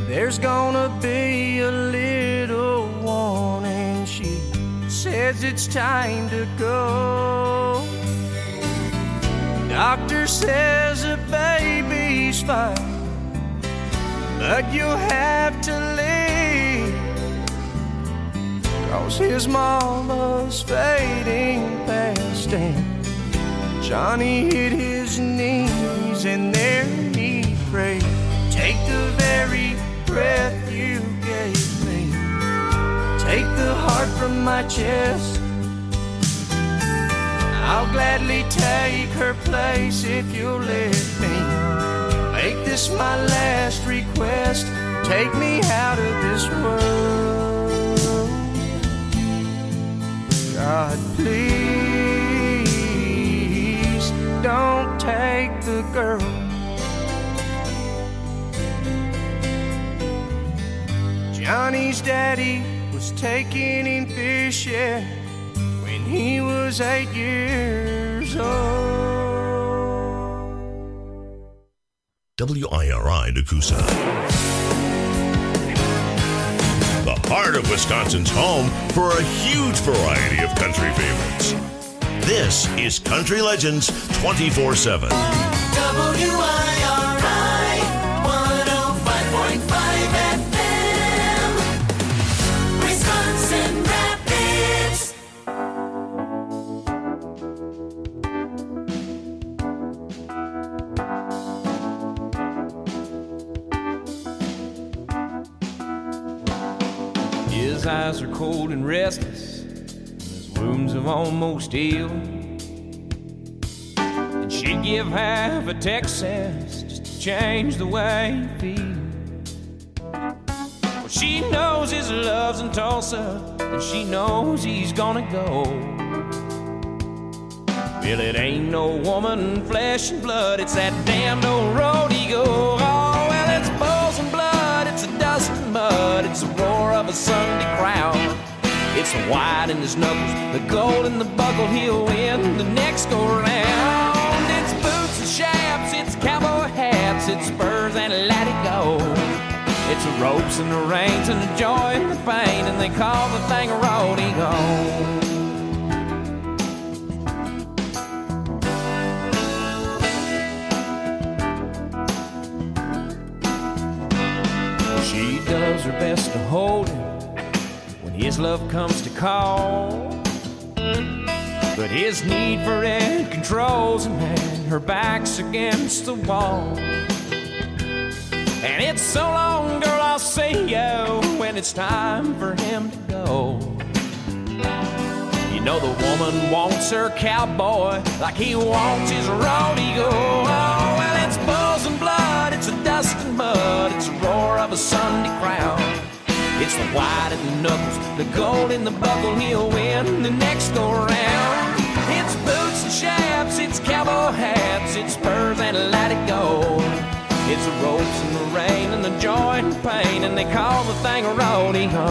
there's gonna be a little warning. She says it's time to go. Doctor says the baby's fine, but you'll have to leave, 'cause his mama's fading fast. And Johnny hit his knees and there he prayed, take the very breath you gave me, take the heart from my chest. I'll gladly take her place if you'll let me make this my last request. Take me out of this world. God, please don't take the girl. Johnny's daddy was taking him fishing when he was 8 years old. WIRI Nakusa. The heart of Wisconsin's home for a huge variety of country favorites. This is Country Legends 24/7. WIRI 105.5 FM, Wisconsin Rapids. His eyes are cold and restless, his wounds have almost healed. And she'd give half of Texas just to change the way he feels. Well, she knows his love's in Tulsa, and she knows he's gonna go. Well, it ain't no woman, flesh and blood, it's that damned old road he goes. Oh, well, it's bulls and blood, it's the dust and mud, it's the roar of a Sunday crowd. It's the white in his knuckles, the gold in the buckle, he'll win the next go round. It's boots and shafts, it's cowboy hats, it's spurs and let it go. It's the ropes and the reins and the joy and the pain, and they call the thing a rodeo. She does her best to hold him when his love comes to call, but his need for it controls him, and her back's against the wall. And it's so long, girl, I'll see you when it's time for him to go. You know the woman wants her cowboy like he wants his rodeo. Oh, well, it's bulls and blood, it's the dust and mud, it's the roar of a Sunday crowd. It's the white in the knuckles, the gold in the buckle, he'll win the next go round. It's boots and shafts, it's cowboy hats, it's spurs and let it go. It's the ropes and the rain and the joy and the pain, and they call the thing a rodeo.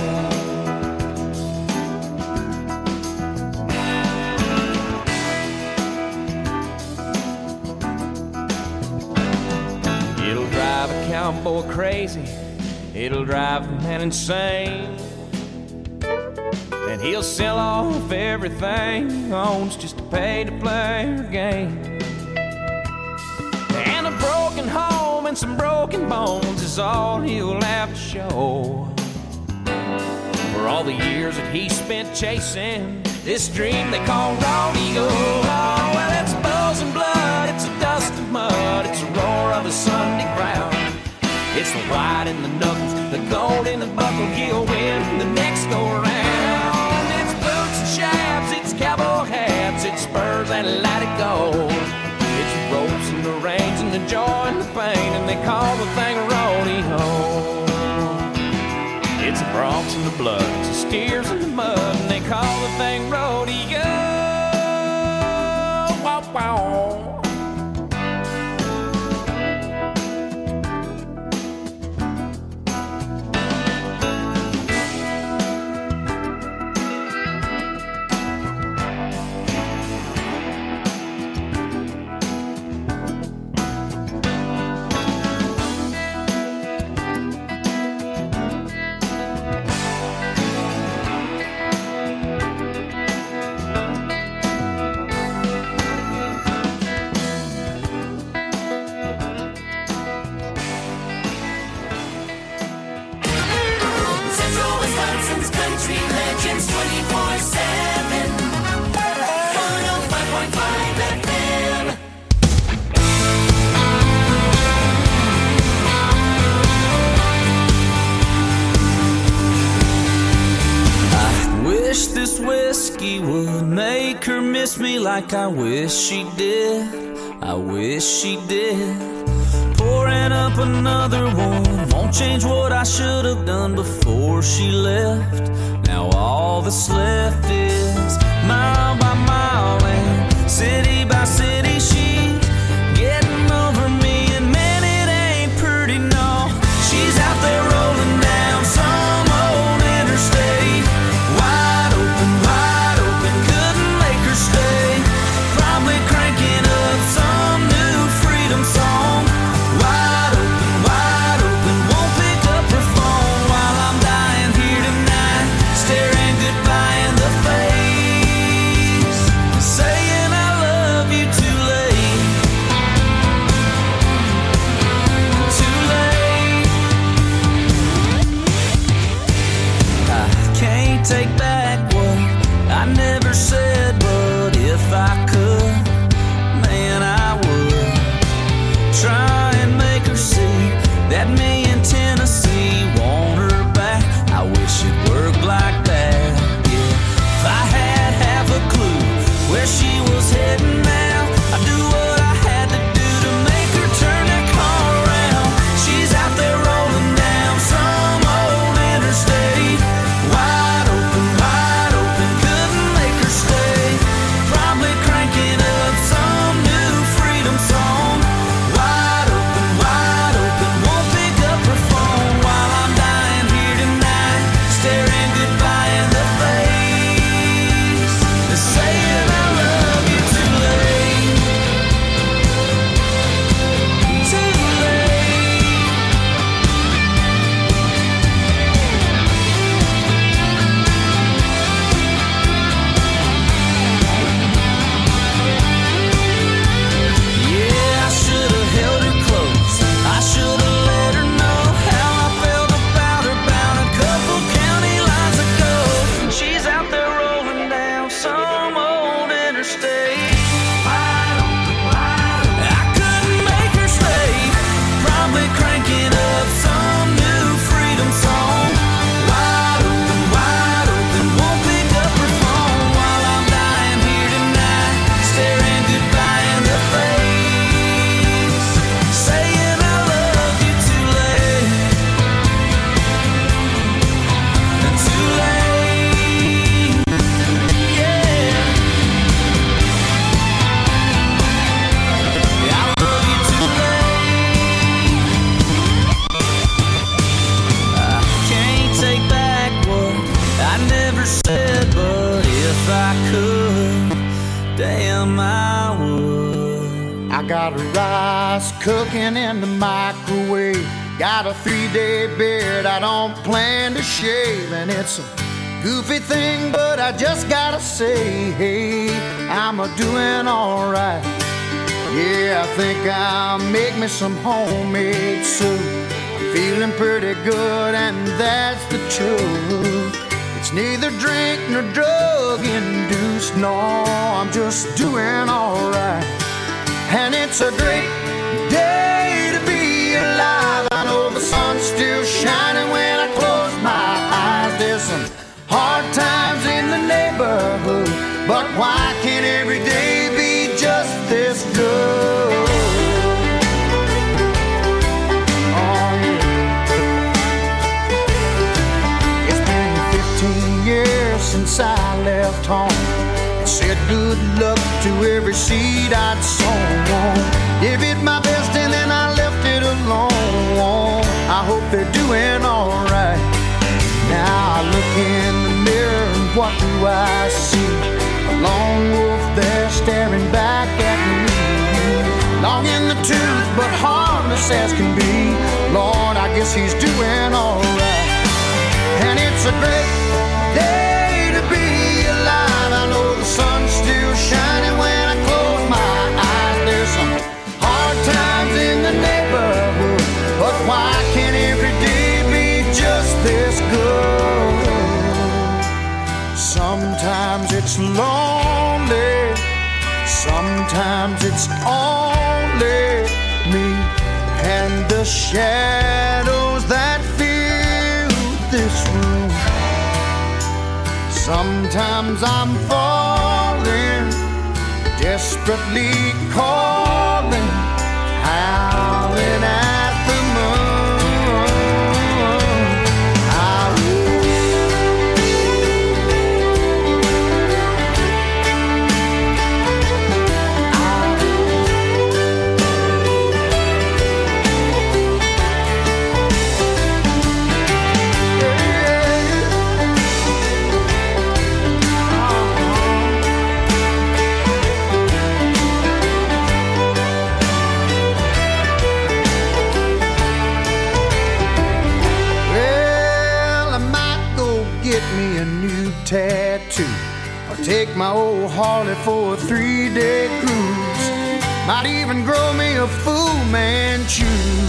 It'll drive a cowboy crazy, it'll drive a man insane, and he'll sell off everything he owns just to pay to play her game. And a broken home and some broken bones is all he'll have to show for all the years that he spent chasing this dream they call rodeo. Oh, well, it's bulls and blood, it's the dust and mud, it's the roar of a Sunday crowd. It's the white in the knuckles, the gold in the buckle, he'll win the next go round. It's boots and shafts, it's cowboy hats, it's spurs and let it go. It's the ropes and the reins and the joy and the pain, and they call the thing a rodeo. It's the broncs and the blood, it's the steers and the mud, and they call the thing rodeo. Wow, wow. miss me like I wish she did. I wish she did. Pouring up another one won't change what I should have done before she left. Now all that's left is mile by mile and city by city. She's getting over me, and man, it ain't pretty, no. She's out there rolling down some old interstate, wide open, couldn't make her stay. Probably cranking up some new freedom song. Wide open, won't pick up her phone while I'm dying here tonight, staring goodbye in the face, saying I love you too late. Too late. I can't take back what I never said, but if I could, man, I would try and make her see that me in Tennessee want her back. I wish it worked like that, yeah. If I had half a clue where she was heading now, I'd do what I had to do to make her turn that car around. She's out there rolling down some old interstate, wide open, couldn't make her stay. Probably cranking up some new freedom song. Wide open, won't pick up her phone while I'm dying here tonight, staring goodbye in the face, saying I love you too late. Too late. Yeah, I should have held her close. I should have let her know how I felt about her bound a couple county lines ago. She's out there rolling down some old interstate. I couldn't make her stay. Probably cranking up some new freedom song. Wide open, won't pick up her phone while I'm dying here tonight, staring goodbye in the face, saying I love you too late. Too late. Yeah. I love you too late. I can't take back what I never said, but if I could, damn, I would. I got rice cooking in the microwave. Got a 3-day beard I don't plan to shave. And it's a goofy thing, but I just gotta say, hey, I'm a doing alright. Yeah, I think I'll make me some homemade soup. I'm feeling pretty good, and that's the truth. It's neither drink nor drug induced, no, I'm just doing alright. And it's a great day to be alive. I know the sun's still shining when I close my eyes. There's some hard times in the neighborhood, but why can't every day be just this good? Oh, yeah. It's been 15 years since I left home. Said good luck to every seed I'd sown. Give it my best and then I left it alone. I hope they're doing alright. Now I look in the mirror and what do I see? A lone wolf there staring back at me. Long in the tooth but harmless as can be. Lord, I guess he's doing alright. And it's a great day to be alive. I know the sun's still shining when I close my eyes. There's some hard times in the neighborhood, but why can't every day be just this good? Sometimes it's lonely, sometimes it's only me and the shadows that fill this room. Sometimes I'm falling, desperately calling, howling at the moon. Tattoo, or take my old Harley for a 3-day cruise. Might even grow me a Fu Manchu.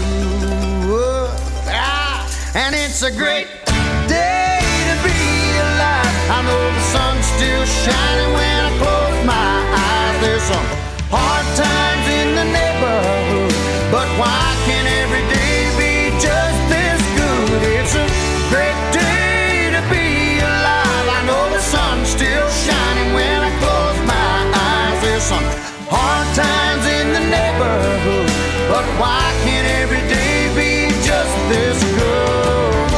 And it's a great day to be alive. I know the sun's still shining when I close my eyes. There's some hard times in the neighborhood, but why can't every day be just this good? It's a great day to be alive. I know the sun's still shining when I close my eyes. There's some hard times in the neighborhood, but why can't every day be just this good?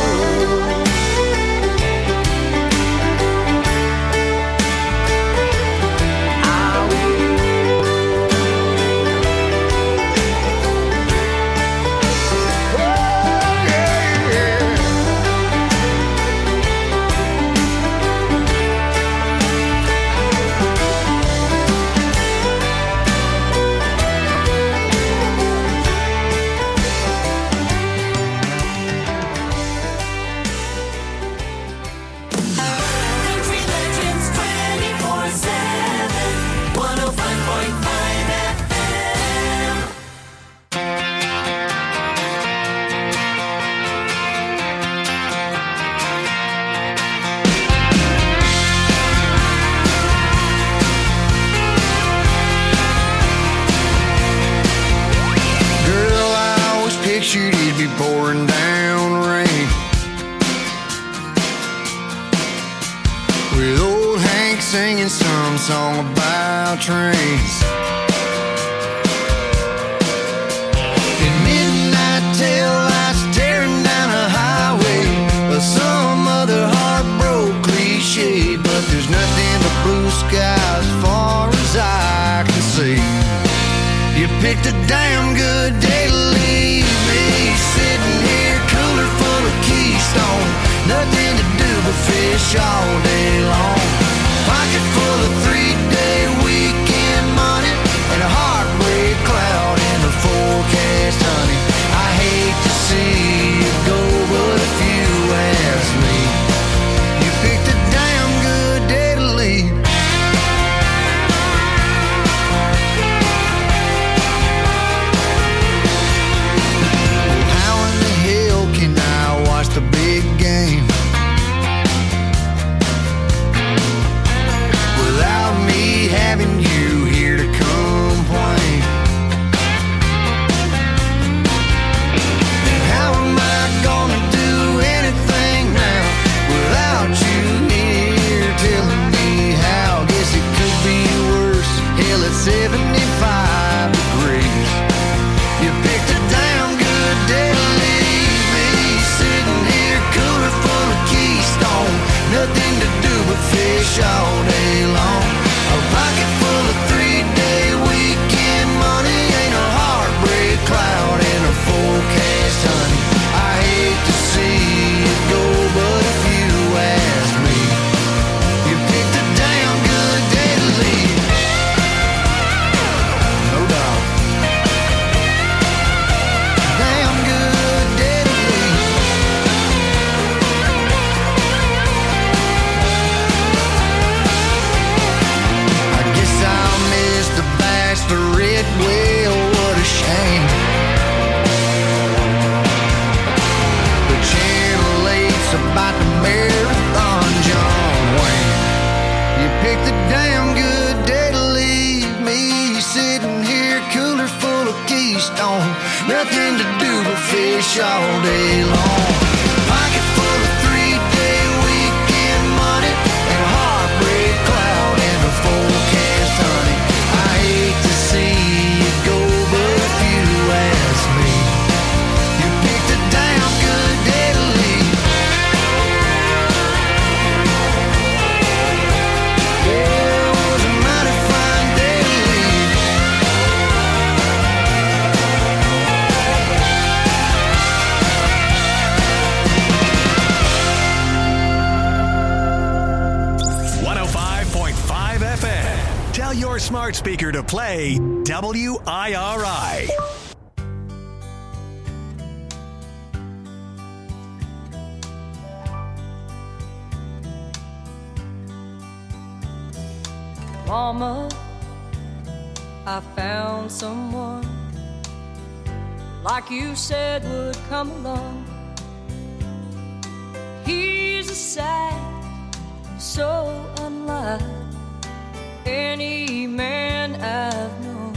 Pouring down rain with old Hank singing some song about trains. In midnight tail lights tearing down a highway, or some other heartbroken cliche, but there's nothing but blue skies as far as I can see. You picked a damn good day to leave me, sitting here cooler full of Keystone, nothing to do but fish all day long. Pocket full of 3-day weekend money and a heartbreak cloud in the forecast, honey. I hate to see you go, but if you ask me, you picked a damn good day to leave. The big game without me having you here to complain. And how am I gonna do anything now without you here telling me how? Guess it could be worse. Hell, it's 75 degrees. You picked a damn good day to leave me, sitting here cooler full of Keystone, nothing to do but fish all day long. A pocket full of 3-day weekend money ain't a heartbreak cloud in a forecast, honey. I hate to see you go, but if you ask me, you picked a damn good day to leave. No doubt. Damn good day to leave. I guess I'll miss the bachelorette, well, what a shame. The Channel 8's about the marathon, John Wayne. You picked a damn good day to leave me, sitting here cooler full of Keystone, nothing to do but fish all day long. Pocket full of 3-day weekend money and a heartbreak cloud in the forecast, honey. I smart speaker to play WIRI. Mama, I found someone like you said would come along. He's a sight so unlike any man I've known.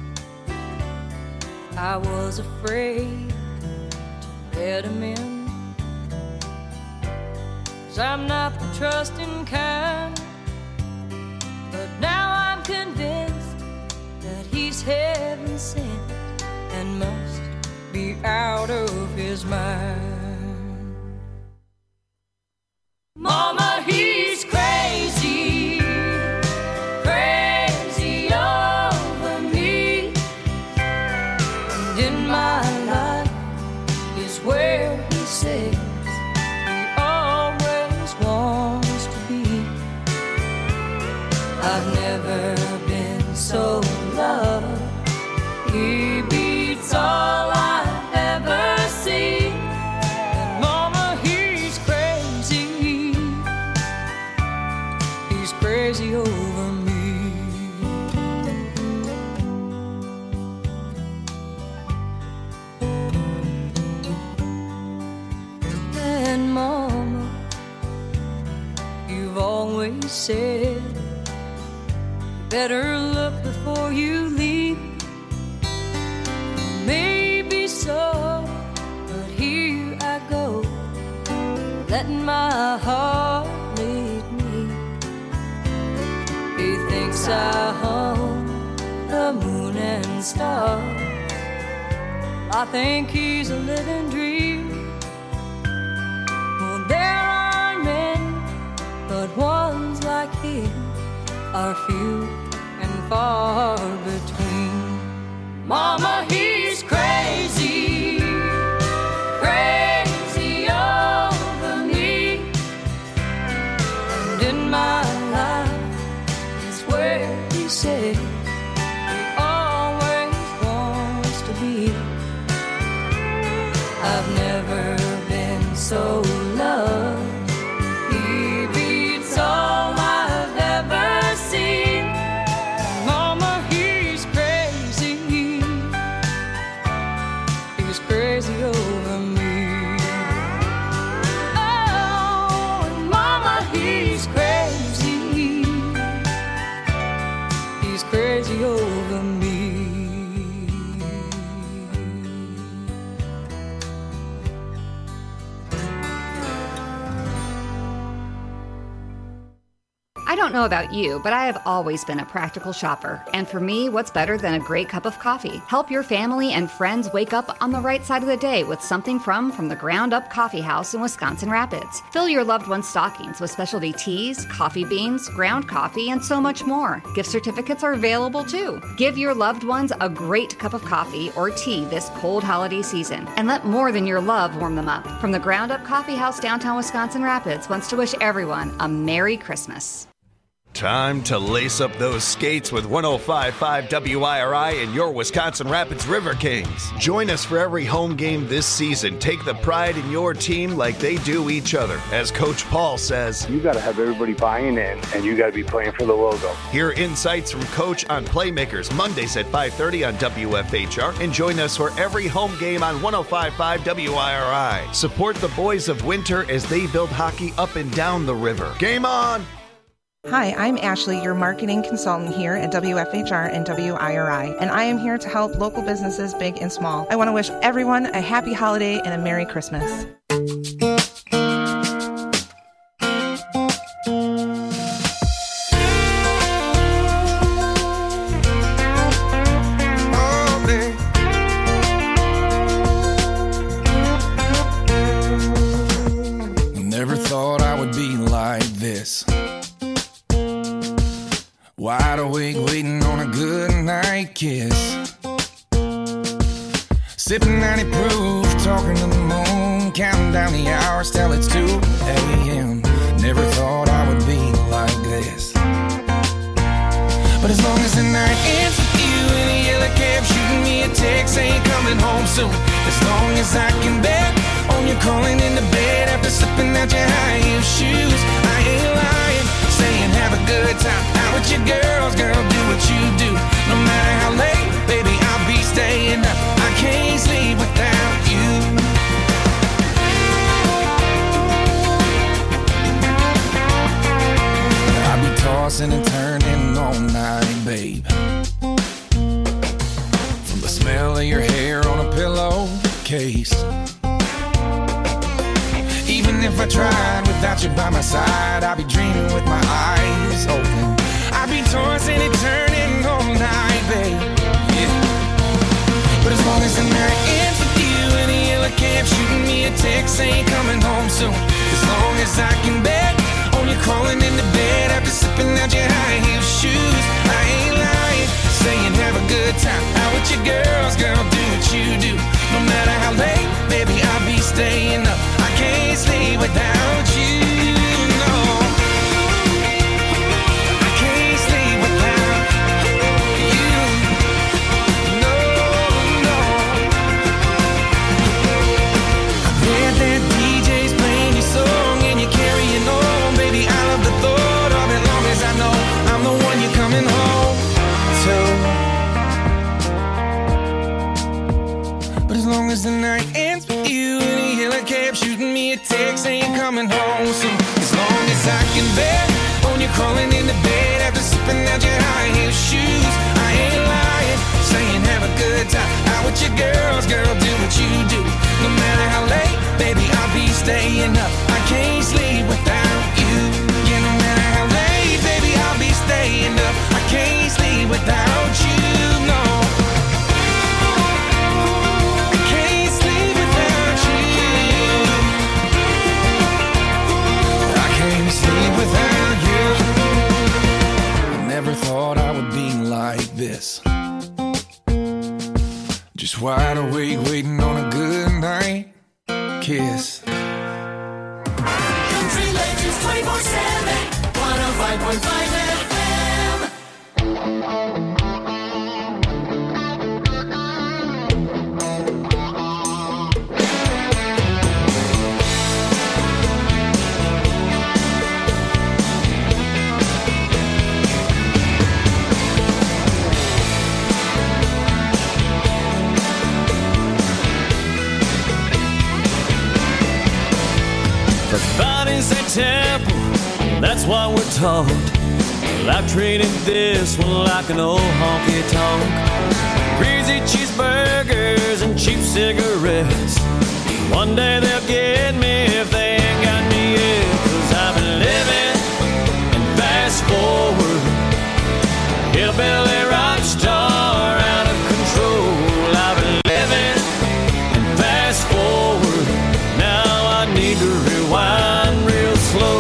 I was afraid to let him in, 'cause I'm not the trusting kind. But now I'm convinced that he's heaven sent and must be out of his mind. Mama, he's crazy, crazy over me. And in my life is where he says he always wants to be. I've never been so loved. He beats all I've ever seen. And Mama, he's crazy. He's crazy over me. And Mama, you've always said better look before you leave. Maybe so, but here I go, letting my heart lead me. He thinks I own the moon and stars. I think he's a living dream. Well, there are men, but ones like him are few and far between. Mama, he's crazy, crazy over me. And in my life is where he says he always wants to be. I've never been so loved. He beats all I've ever seen. Mama, he's crazy. He's crazy over me. Oh, and Mama, he's crazy. He's crazy over me. I don't know about you, but I have always been a practical shopper. And for me, what's better than a great cup of coffee? Help your family and friends wake up on the right side of the day with something from the Ground Up Coffee House in Wisconsin Rapids. Fill your loved one's stockings with specialty teas, coffee beans, ground coffee, and so much more. Gift certificates are available too. Give your loved ones a great cup of coffee or tea this cold holiday season, and let more than your love warm them up. From the Ground Up Coffee House downtown Wisconsin Rapids wants to wish everyone a Merry Christmas. Time to lace up those skates with 105.5 WIRI and your Wisconsin Rapids River Kings. Join us for every home game this season. Take the pride in your team like they do each other. As Coach Paul says, you got to have everybody buying in, and you got to be playing for the logo. Hear insights from Coach on Playmakers Mondays at 5:30 on WFHR, and join us for every home game on 105.5 WIRI. Support the boys of Winter as they build hockey up and down the river. Game on! Hi, I'm Ashley, your marketing consultant here at WFHR and WIRI, and I am here to help local businesses big and small. I want to wish everyone a happy holiday and a Merry Christmas. Never thought I would be like this. Wide awake, waiting on a good night kiss. Sipping 90 proof, talking to the moon, counting down the hours till it's 2 a.m. Never thought I would be like this. But as long as the soon. As long as I can bet on you crawling into bed after slipping out your high heel shoes. I ain't lying, saying have a good time out with your girls, girl, do what you do. No matter how late, baby, I'll be staying up. I can't sleep without you. I'll be tossing and turning all night, babe. From the smell of your hair on a pillowcase. Even if I tried without you by my side, I'd be dreaming with my eyes open. I'd be tossing and turning all night, babe. Yeah. But as long as the night ends with you in a yellow cab shooting me a text saying coming home soon. As long as I can bet on you crawling into bed after slipping out your high heel shoes. I ain't lying, saying have a good time out with your girls, girl, do what you do. No matter how late, baby, I'll be staying up. I can't sleep without you, no. I can't sleep without you, no, no. I bet that DJ's playing your song and you're carrying on, baby. I love the thought of it, long as I know I'm the one you're coming home to. But as long as the night ends with you in a yellow cab shooting me a text saying coming home soon. As long as I can bet on you crawling into bed after slipping out your high heel shoes. I ain't lying, saying have a good time out with your girls, girl, do what you do. No matter how late, baby, I'll be staying up. I can't sleep without you. Yeah, no matter how late, baby, I'll be staying up. I can't sleep without you, no. Without you, I never thought I would be like this. Just wide awake, waiting on a good night kiss. Country Legends 24/7, 105.5 FM. Body's a temple, that's what we're taught. Well, I've treated this one like an old honky-tonk. Greasy cheeseburgers and cheap cigarettes. One day they'll get me if they ain't got me yet. 'Cause I've been living and fast forward. Hillbilly rock star out of control. I've been living and fast forward. Now I need to rewind real slow.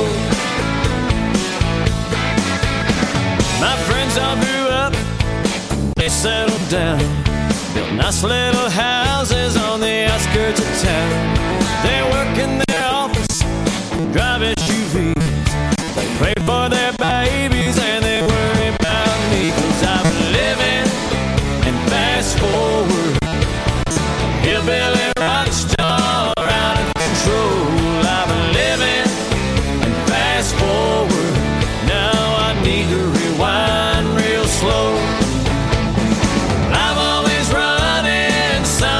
My friends all grew up, they settled down, built nice little houses on the outskirts of town. They work in their office, drive SUVs. They pray for their babies and they worry about me. 'Cause I've been living and fast forward. Hillbilly rock star out of control. I've been living and fast forward. Now I need to rewind real slow. I'm always running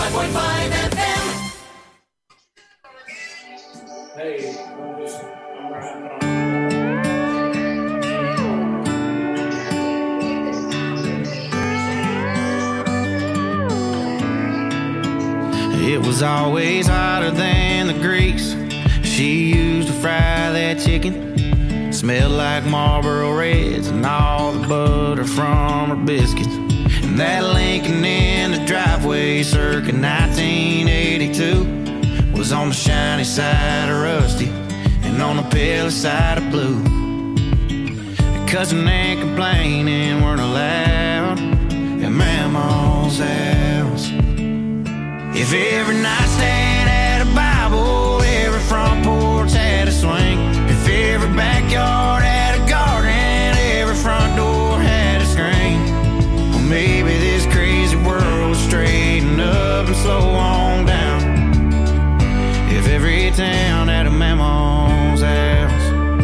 105.5 FM. Hey, it was always hotter than the grease she used to fry that chicken. Smelled like Marlboro Reds and all the butter from her biscuits. And that Lincoln in the driveway circa 1982 was on the shiny side of rusty and on the pale side of blue. Cussing and complaining weren't allowed at Mama's house. If every nightstand had a Bible, every front porch had a swing. If every backyard had a garden, every front door had a screen. Well, maybe this crazy world would straighten up and slow on down if every town had a Mama's house.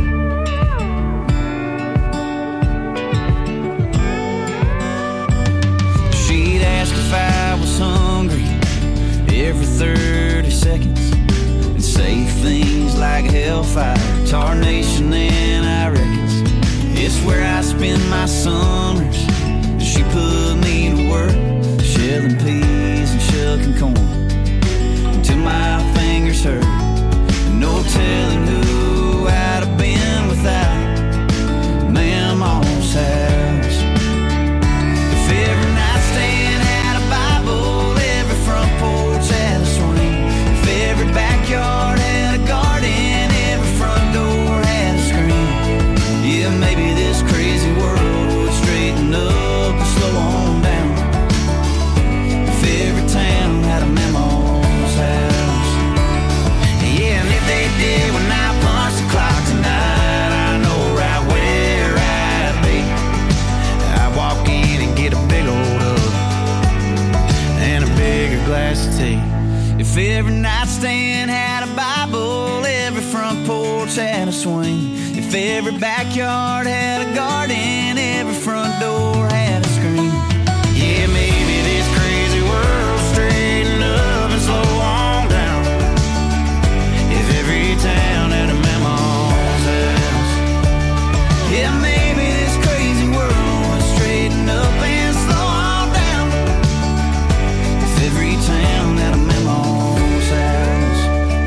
She'd ask if I was hungry every 30 seconds and say things like hellfire, tarnation, and I reckons it's where I spend my summers. She put me to work shelling peas and shucking corn until my fingers hurt. No telling who I'd have been without Mama's house. If every nightstand had a Bible, every front porch had a swing. If every backyard had a garden, every front door had a screen. Yeah, maybe this crazy world would straighten up and slow on down if every town had a Mama's house. Yeah, and if they did when I punch the clock tonight, I know right where I'd be. I'd walk in and get a big old hug and a bigger glass of tea. If every nightstand had a Bible, every front porch had a swing. If every backyard had a garden, every front door had a screen. Yeah, maybe this crazy world straighten up and slow on down if every town had a Mama's house. Yeah, maybe this crazy world would straighten up and slow on down if every town had a Mama's house.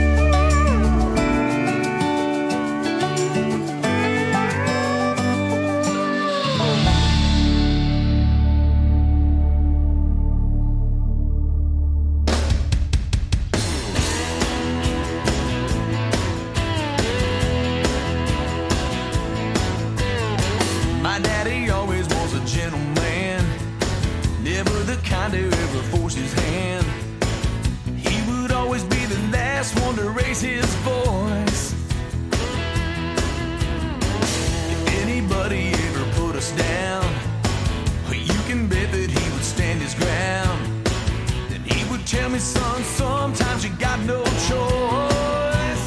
My daddy always was a gentleman, never the kind to ever force his hand. He would always be the last one to raise his voice. If anybody ever put us down, well, you can bet that he would stand his ground. Then he would tell me, son, sometimes you got no choice.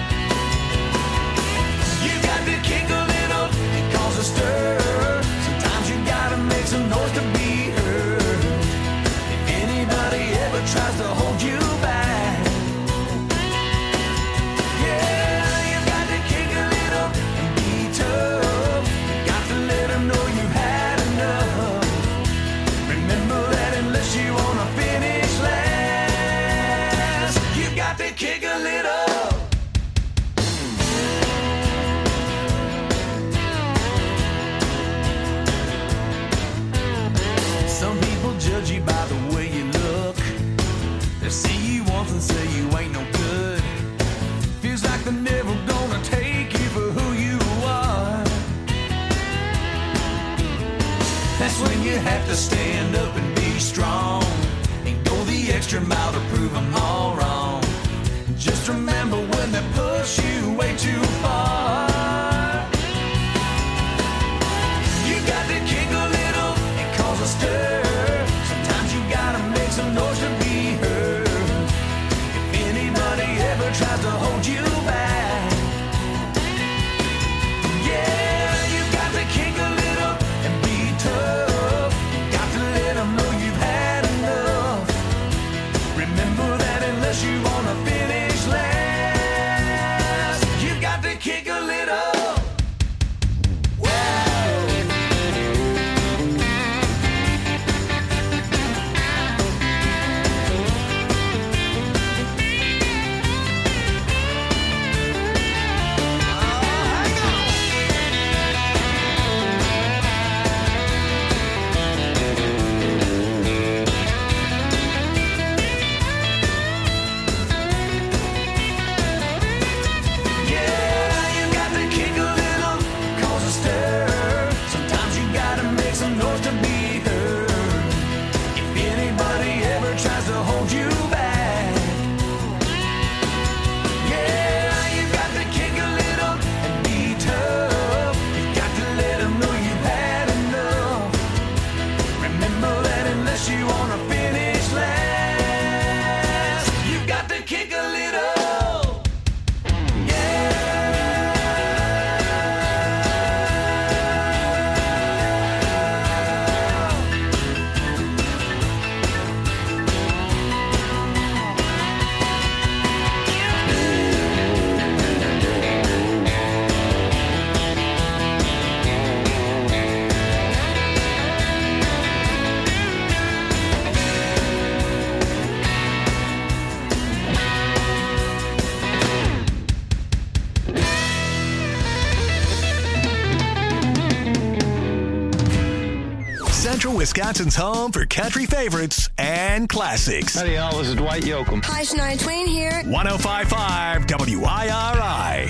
You got to kick a little, it cause a stir. Sometimes you gotta make some noise to be heard. If anybody ever tries to hold you back, yeah, you got to kick a little and be tough. You got to let them know you've had enough. Remember that unless you wanna finish last, you got to kick a little. Some people judge you by the way you look. They see you once and say you ain't no good. Feels like they're never gonna take you for who you are. That's when you have to stand up and be strong and go the extra mile to prove them all wrong. Just remember when they push you way too far, you got to kick a little and cause a stir. Sometimes you gotta make some noise to be heard. If anybody ever tries to hold you back, yeah, you got to kick a little and be tough. You got to let them know you've had enough. Central Wisconsin's home for country favorites and classics. Howdy, y'all. This is Dwight Yoakam. Hi, Shania Twain here. 105.5 WIRI.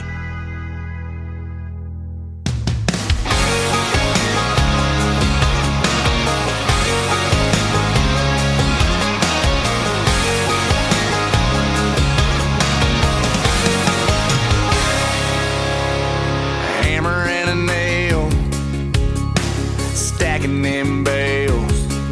Hammer and a nail, stacking them bales.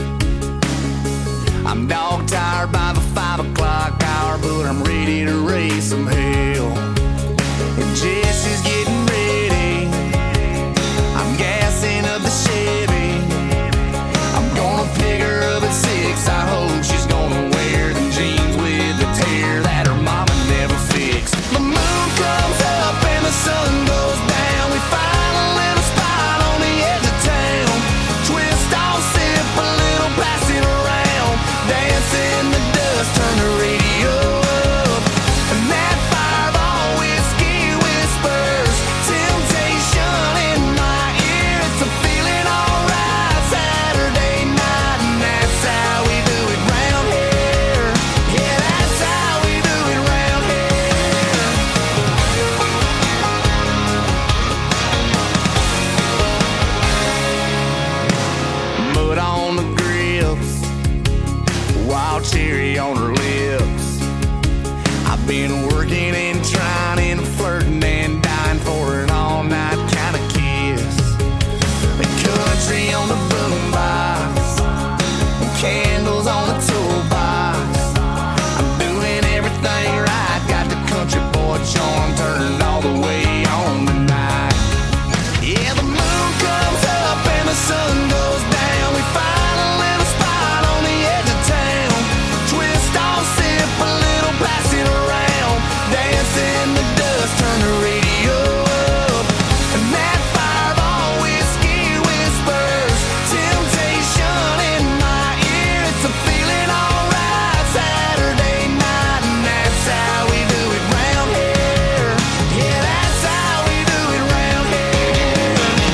I'm dog tired by the 5 o'clock hour, but I'm ready to raise some hell. And Jesse's getting ready, I'm gassing up the Chevy. I'm gonna pick her up at 6, I hope she's gonna wear them jeans with the tear that her mama never fixed. The moon comes up and the sun goes down, we find a little spot on the edge of town. Twist off, sip a little, pass it around, dance in the dust, turn the radio up. And that Fireball whiskey whispers temptation in my ear. It's a feeling alright Saturday night, and that's how we do it round here. Yeah, that's how we do it round here. Mud on the grips, wild cherry on her lips. I've been working and trying and flirting and dying for an all-night kind of kiss. The country on the boombox, candles on the toolbox. I'm doing everything right, got the country boy charm turned all the way on tonight. Yeah, the moon comes up and the sun goes down, we find a little spot on the edge of town. Twist off, sip a little, pass it around, dance in the dust, turn the radio up. And that Fireball whiskey whispers temptation in my ear. It's a feeling alright Saturday night, and that's how we do it round here. Yeah, that's how we do it round here.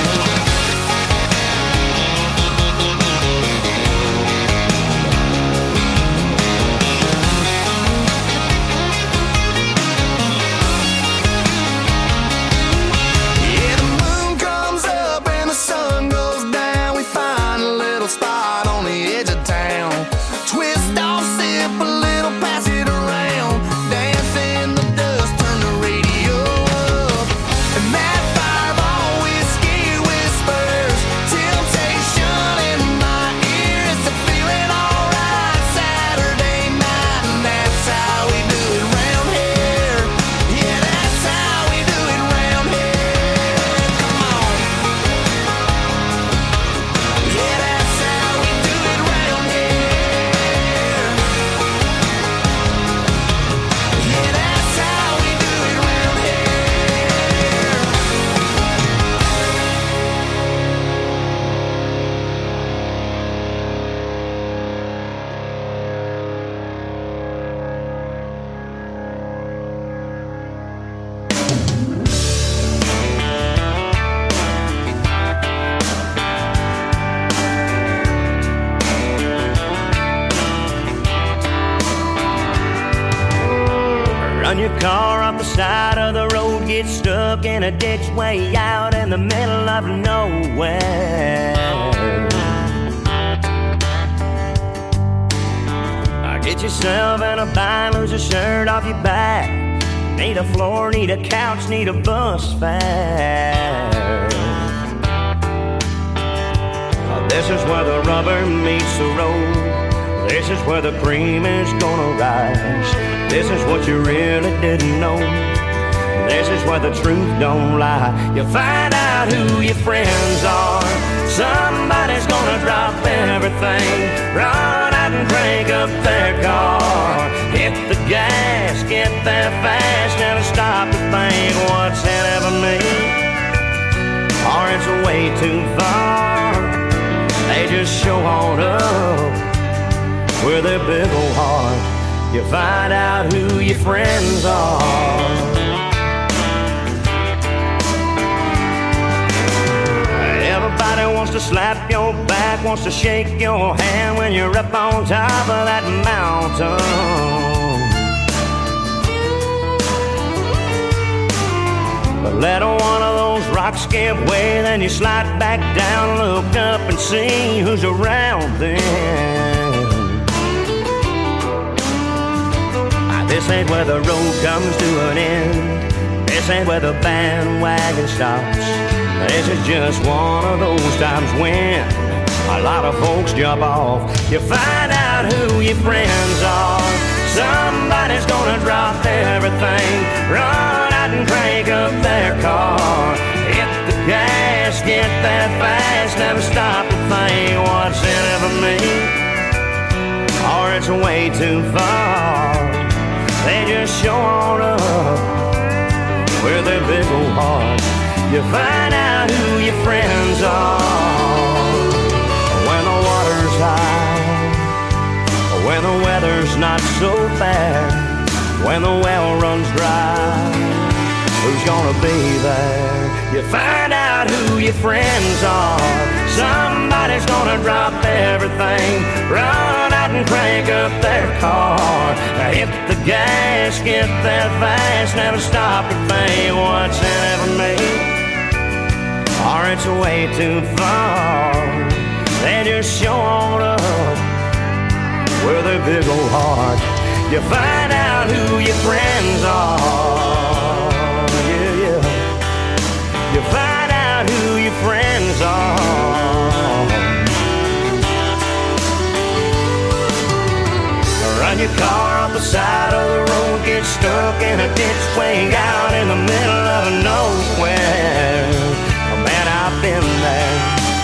Yeah, the moon comes up and the sun goes down, we find a little spot on the edge of town. Twist off, sip a little, pass it around, dance in the dust, turn the radio up. And that Fireball whiskey whispers temptation in my ear. It's a feeling alright Saturday night, and that's how we do it round here. Yeah, that's how we do it round here. Come on. Yeah, that's how we do it round here. Yeah, that's how we do it round here. Run your car off the side of the road, get stuck in a ditch way out in the middle of nowhere. Get yourself in a bind, lose a shirt off your back. Need a floor, need a couch, need a bus fare. This is where the rubber meets the road. This is where the cream is gonna rise. This is what you really didn't know. This is where the truth don't lie. You find out who your friends are. Somebody's gonna drop everything, run out and crank up their car. Hit the gas, get there fast, and stop to think what's in it for me, or it's way too far. They just show on up with their big old heart. You find out who your friends are. Everybody wants to slap you your back, wants to shake your hand when you're up on top of that mountain. But let one of those rocks give way, then you slide back down, look up and see who's around then. This ain't where the road comes to an end. This ain't where the bandwagon stops. This is just one of those times when a lot of folks jump off. You find out who your friends are. Somebody's gonna drop everything, run out and crank up their car. Hit the gas, get there fast, never stop to think what's in it for me, or it's way too far. They just show on up with their big old heart. You find out who your friends are when the water's high, when the weather's not so bad, when the well runs dry. Who's gonna be there? You find out who your friends are. Somebody's gonna drop everything, run out and crank up their car. Hit the gas, get there fast, never stop to think what's in it for me, or it's way too far. They just show on up with a big old heart. You find out who your friends are. Yeah, yeah. You find out who your friends are. Run your car off the side of the road, get stuck in a ditch way out in the middle of nowhere. Oh man, I've been there.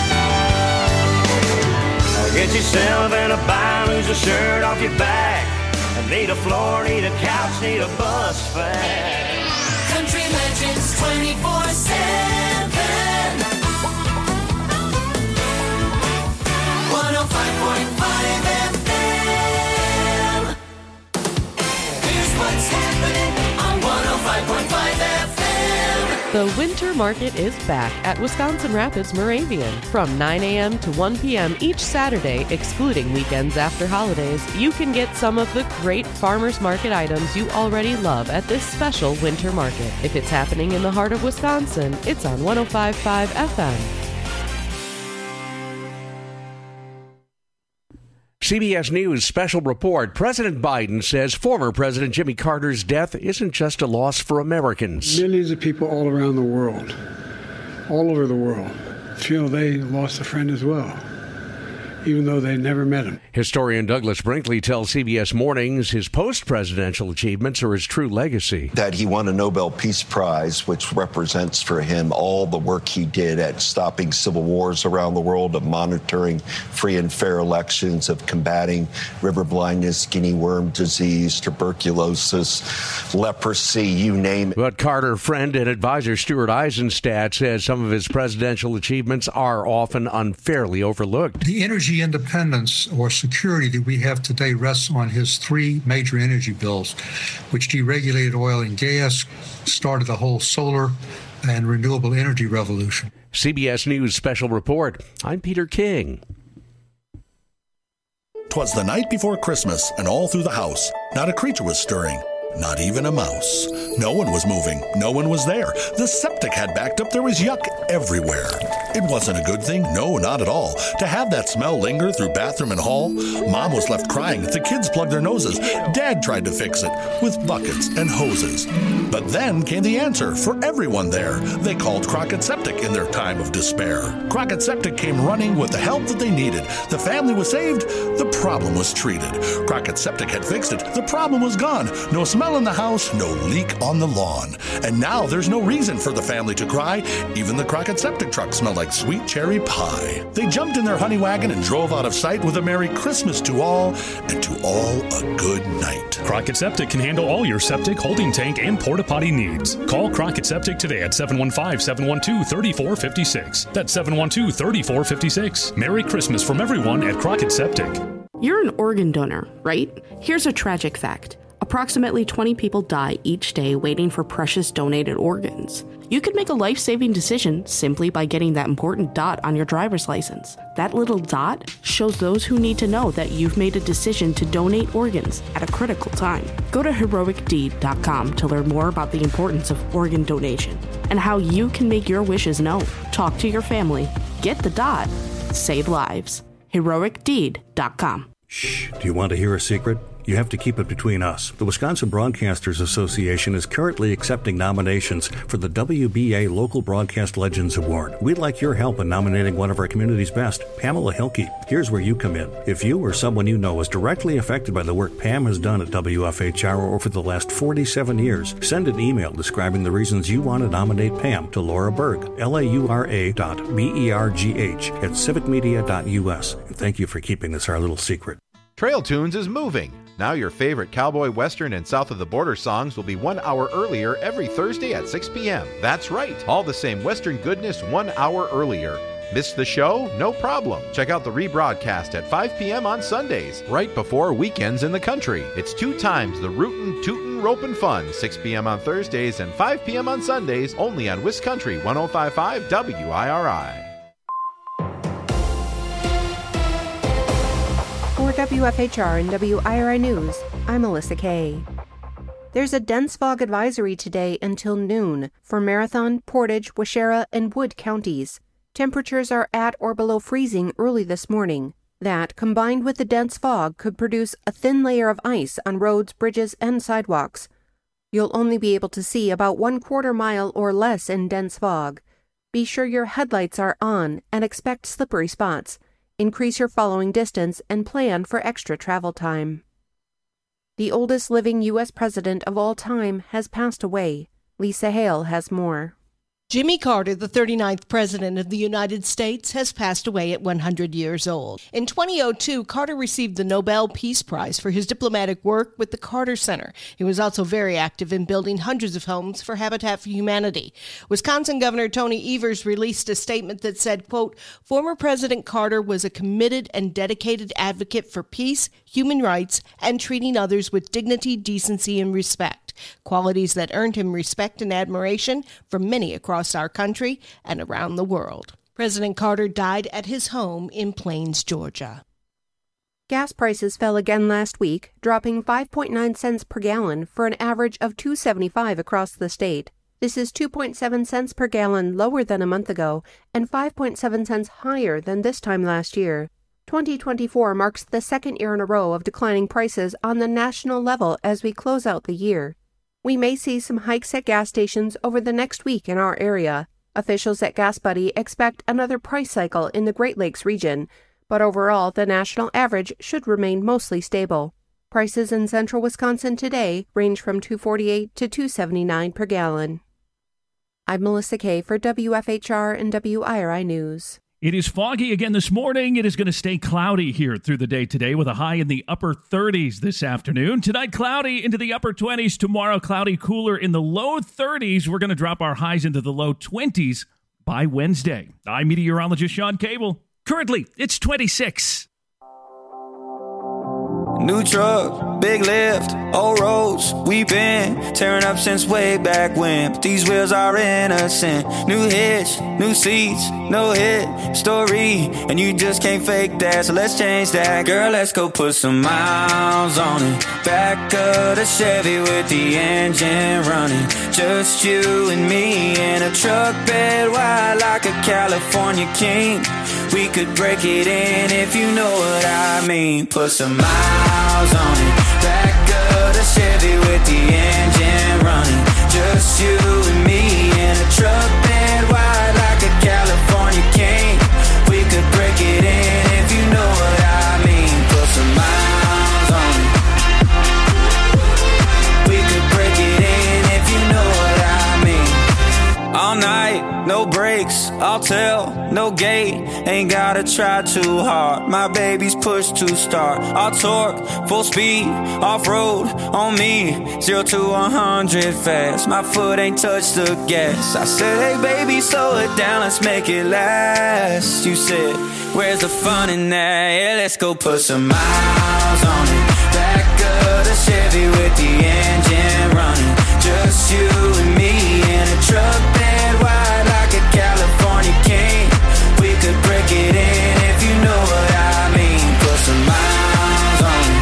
Get yourself in a bind, lose a shirt off your back. Need a floor, need a couch, need a bus fare. Country Legends 24/7. 105.5 FM. Here's what's happening on 105.5 FM. The winter market is back at Wisconsin Rapids Moravian from 9 a.m. to 1 p.m. each Saturday, excluding weekends after holidays. You can get some of the great farmers market items you already love at this special winter market. If it's happening in the heart of Wisconsin, it's on 105.5 FM. CBS News special report. President Biden says former President Jimmy Carter's death isn't just a loss for Americans. Millions of people all around the world, all over the world, feel they lost a friend as well, even though they never met him. Historian Douglas Brinkley tells CBS Mornings his post-presidential achievements are his true legacy. That he won a Nobel Peace Prize, which represents for him all the work he did at stopping civil wars around the world, of monitoring free and fair elections, of combating river blindness, guinea worm disease, tuberculosis, leprosy, you name it. But Carter friend and advisor Stuart Eisenstadt says some of his presidential achievements are often unfairly overlooked. The energy independence or security that we have today rests on his three major energy bills, which deregulated oil and gas, started the whole solar and renewable energy revolution. CBS News special report. I'm Peter King. 'Twas the night before Christmas, and all through the house, not a creature was stirring. Not even a mouse. No one was moving. No one was there. The septic had backed up. There was yuck everywhere. It wasn't a good thing. No, not at all. To have that smell linger through bathroom and hall. Mom was left crying. The kids plugged their noses. Dad tried to fix it with buckets and hoses. But then came the answer for everyone there. They called Crockett Septic in their time of despair. Crockett Septic came running with the help that they needed. The family was saved. The problem was treated. Crockett Septic had fixed it. The problem was gone. No smell in the house, no leak on the lawn. And now there's no reason for the family to cry. Even the Crockett Septic truck smelled like sweet cherry pie. They jumped in their honey wagon and drove out of sight with a Merry Christmas to all, and to all a good night. Crockett Septic can handle all your septic, holding tank, and porta potty needs. Call Crockett Septic today at 715-712-3456. That's 712-3456. Merry Christmas from everyone at Crockett Septic. You're an organ donor, right? Here's a tragic fact. Approximately 20 people die each day waiting for precious donated organs. You could make a life-saving decision simply by getting that important dot on your driver's license. That little dot shows those who need to know that you've made a decision to donate organs at a critical time. Go to heroicdeed.com to learn more about the importance of organ donation and how you can make your wishes known. Talk to your family. Get the dot. Save lives. heroicdeed.com. Shh. Do you want to hear a secret? You have to keep it between us. The Wisconsin Broadcasters Association is currently accepting nominations for the WBA Local Broadcast Legends Award. We'd like your help in nominating one of our community's best, Pamela Hilke. Here's where you come in. If you or someone you know is directly affected by the work Pam has done at WFHR over the last 47 years, send an email describing the reasons you want to nominate Pam to Laura Berg, laura.bergh@civicmedia.us. And thank you for keeping this our little secret. Trail Tunes is moving. Now your favorite cowboy, western, and south of the border songs will be 1 hour earlier every Thursday at 6 p.m. That's right, all the same western goodness 1 hour earlier. Missed the show? No problem. Check out the rebroadcast at 5 p.m. on Sundays, right before Weekends in the Country. It's 2 times the rootin', tootin', ropin' fun, 6 p.m. on Thursdays and 5 p.m. on Sundays, only on WisCountry 105.5 WIRI. For WFHR and WIRI News, I'm Melissa Kay. There's a dense fog advisory today until noon for Marathon, Portage, Waushara, and Wood counties. Temperatures are at or below freezing early this morning. That, combined with the dense fog, could produce a thin layer of ice on roads, bridges, and sidewalks. You'll only be able to see about 1/4 mile or less in dense fog. Be sure your headlights are on and expect slippery spots. Increase your following distance and plan for extra travel time. The oldest living U.S. president of all time has passed away. Lisa Hale has more. Jimmy Carter, the 39th President of the United States, has passed away at 100 years old. In 2002, Carter received the Nobel Peace Prize for his diplomatic work with the Carter Center. He was also very active in building hundreds of homes for Habitat for Humanity. Wisconsin Governor Tony Evers released a statement that said, quote, "Former President Carter was a committed and dedicated advocate for peace, human rights, and treating others with dignity, decency, and respect, qualities that earned him respect and admiration from many across our country and around the world." President Carter died at his home in Plains, Georgia. Gas prices fell again last week, dropping 5.9 cents per gallon for an average of $2.75 across the state. This is 2.7 cents per gallon lower than a month ago and 5.7 cents higher than this time last year. 2024 marks the second year in a row of declining prices on the national level as we close out the year. We may see some hikes at gas stations over the next week in our area. Officials at GasBuddy expect another price cycle in the Great Lakes region, but overall the national average should remain mostly stable. Prices in central Wisconsin today range from $2.48 to $2.79 per gallon. I'm Melissa Kay for WFHR and WIRI News. It is foggy again this morning. It is going to stay cloudy here through the day today with a high in the upper 30s this afternoon. Tonight, cloudy into the upper 20s. Tomorrow, cloudy, cooler in the low 30s. We're going to drop our highs into the low 20s by Wednesday. I'm meteorologist Sean Cable. Currently, it's 26. New truck, big lift, old roads, we been tearing up since way back when. But these wheels are innocent. New hitch, new seats, no hit story, and you just can't fake that, so let's change that. Girl, let's go put some miles on it. Back of the Chevy with the engine running. Just you and me in a truck bed wide like a California king. We could break it in if you know what I mean. Put some miles on it. Back of the Chevy with the engine running. Just you and me in a truck bed wide like a California king. We could break it in if you know what I mean. Put some miles on it. We could break it in if you know what I mean. All night, no brakes, I'll tell, no gate. Ain't gotta try too hard. My baby's push to start. All torque, full speed, off-road on me. 0 to 100 fast. My foot ain't touched the gas. I said, hey baby, slow it down, let's make it last. You said, where's the fun in that? Yeah, let's go put some miles on it. back of the Chevy with the engine running. Just you and me in a truck bed wide like a California king. We could break it in if you know what I mean. Put some miles on it.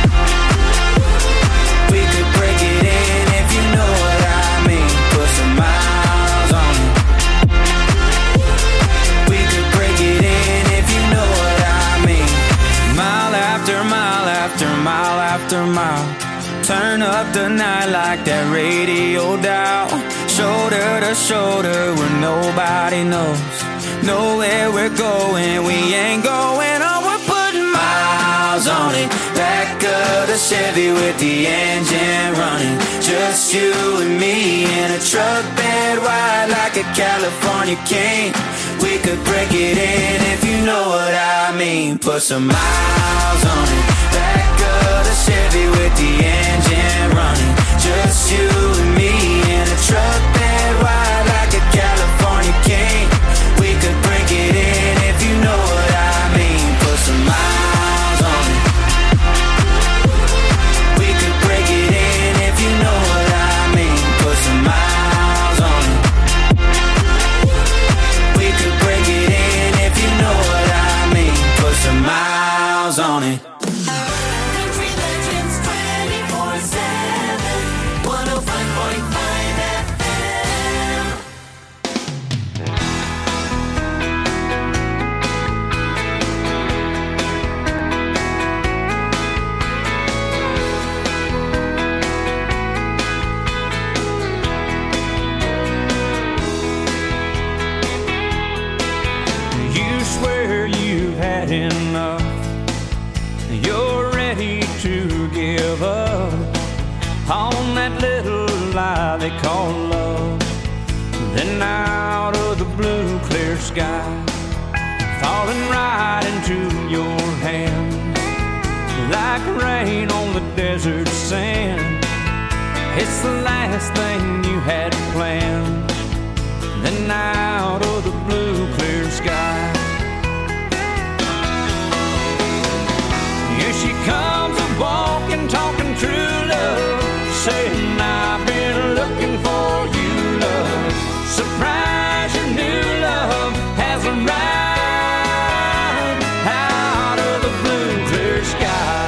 We could break it in if you know what I mean. Put some miles on it. We could break it in if you know what I mean. Mile after mile after mile after mile. Turn up the night like that radio dial. Shoulder to shoulder where nobody knows. Know where we're going, we ain't going on. We're putting miles on it. Back of the Chevy with the engine running. Just you and me in a truck bed wide like a California king. We could break it in if you know what I mean. Put some miles on it. Back of the Chevy with the engine running. Just you and me in a truck bed wide like a California king. We could break it in if you know what I mean. Put some miles on it. We could break it in if you know what I mean. Put some miles on it. We could break it in if you know what I mean. Put some miles on it. Country Legends 24/7, 105.5 FM. You swear you've had enough. You're ready to give up on that little lie they call love. Then out of the blue clear sky, falling right into your hands like rain on the desert sand. It's the last thing you had planned. Then out of the blue clear sky, here she comes a-walking, talking true love, saying I've been looking for you, love. Surprise, your new love has arrived out of the blue clear sky.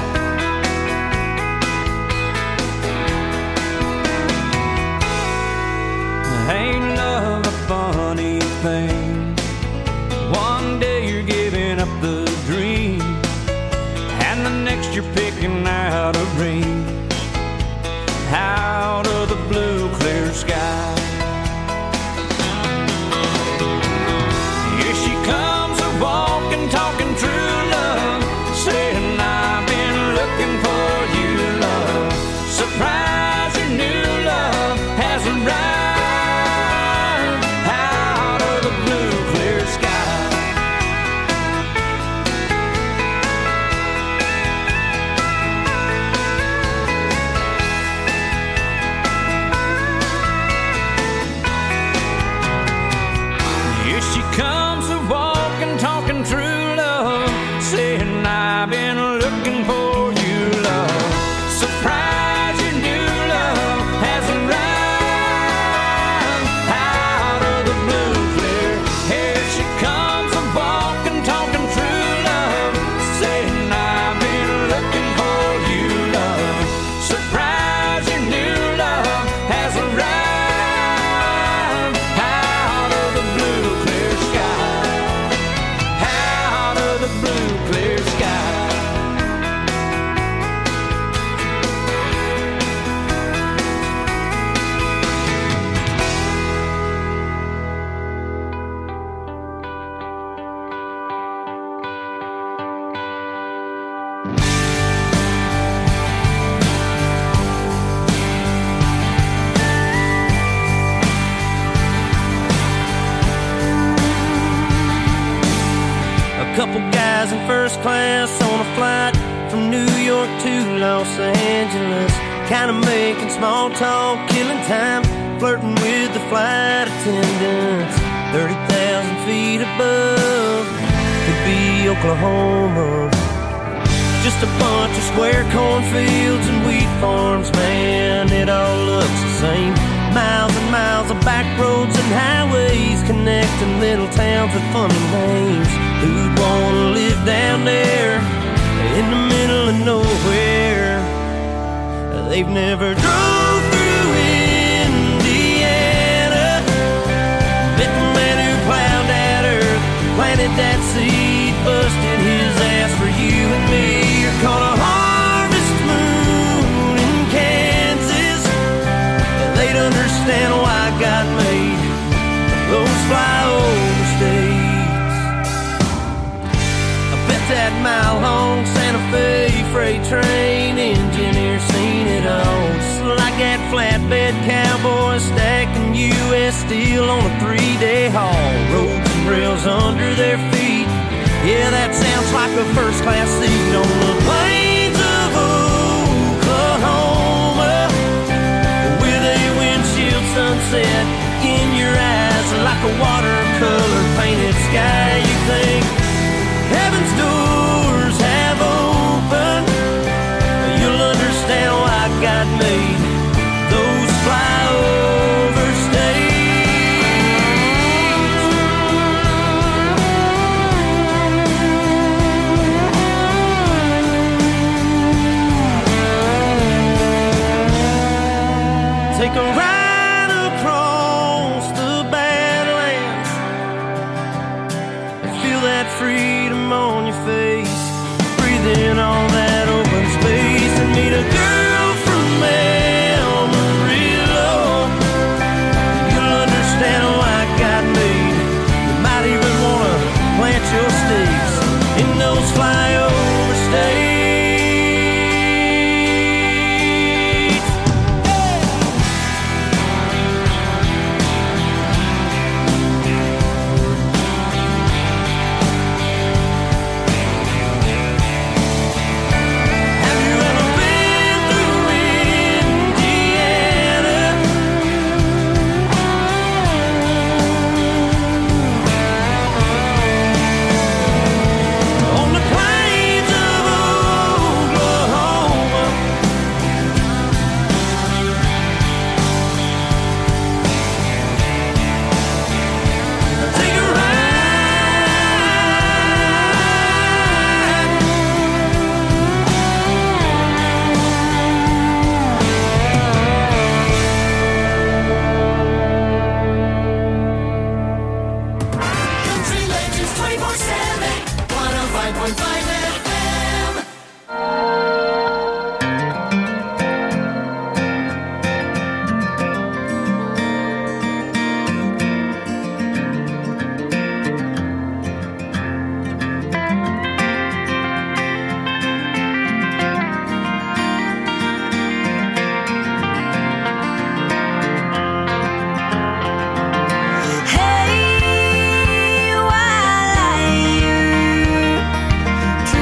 Ain't love a funny thing? One day you're giving up the dream, and the next you're picking out a ring out of the blue clear sky. Here she comes a-walking, talking true love, saying I've been looking for you, love. Surprise, your new love has arrived out of the blue clear sky. Comes a-walking, talking true love, saying I've been looking for you, love. Surprise, your new love has arrived out of the blue clear. Here she comes a-walking, talking true love, saying I've been looking for you, love. Surprise, your new love has arrived out of the blue clear sky. Out of the blue clear sky. A couple guys in first class on a flight from New York to Los Angeles, kind of making small talk, killing time, flirting with the flight attendants. 30,000 feet above could be Oklahoma. just a bunch of square cornfields and wheat farms, man, it all looks the same. Miles and miles of back roads and highways connecting little towns with funny names. Who'd want to live down there in the middle of nowhere? They've never drove through Indiana, met the man who plowed that earth, planted that seed, busted his ass for you and me. You're caught a harvest moon in Kansas, and they'd understand why God made those flyover states. I bet that mile-long Santa Fe freight train engineer seen it all, just like that flatbed cowboy stacking U.S. steel on a 3-day haul. Roads and rails under their feet, yeah, that sounds like a first-class seat on the plains of Oklahoma, with a windshield sunset in your eyes like a watercolor painted sky. You think heaven's doors have opened, you'll understand why God made those flyover states. Take a ride across the Badlands and feel that freedom on your face. Breathe in all that open space and meet a girl from Amarillo. You'll understand why God made. You might even want to plant your stakes in those flyover states. Country Legends 24/7, 105.5 FM. Hey, while I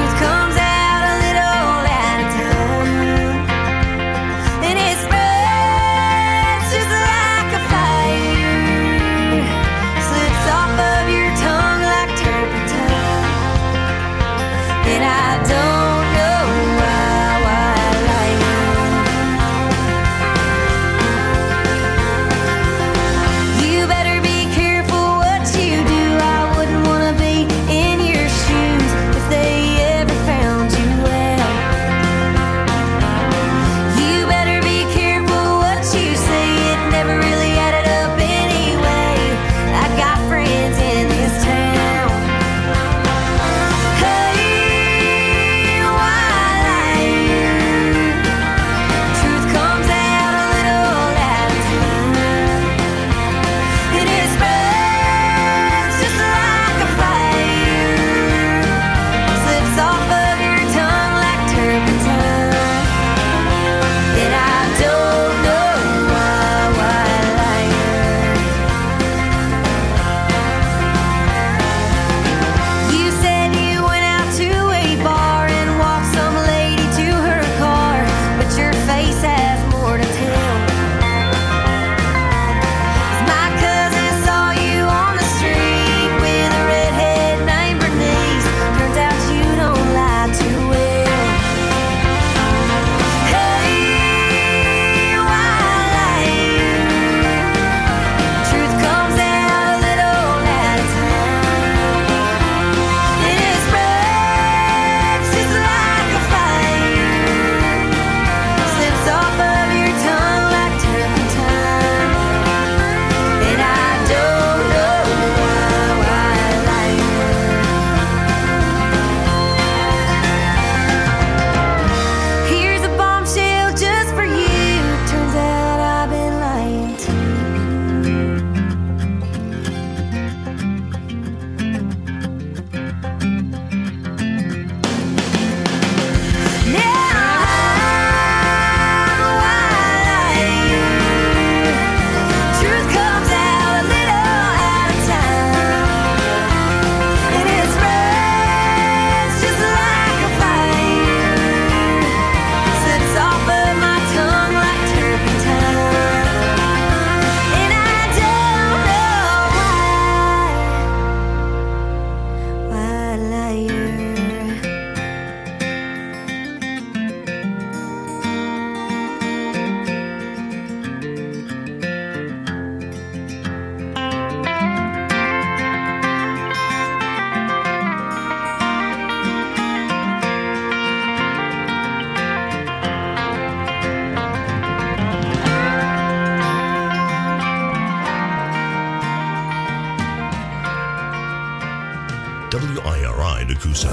Azusa.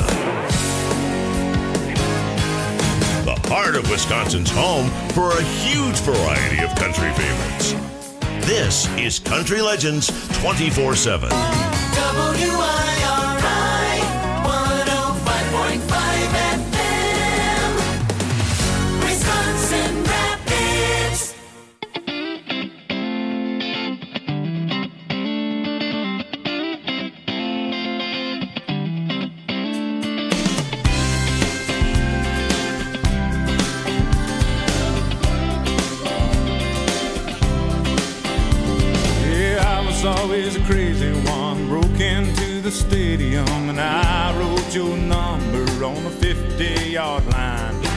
The heart of Wisconsin's home for a huge variety of country favorites. This is Country Legends 24/7. WIRI 105.5 FM, Wisconsin Rapids. Always a crazy one, broke into the stadium and I wrote your number on the 50-yard line.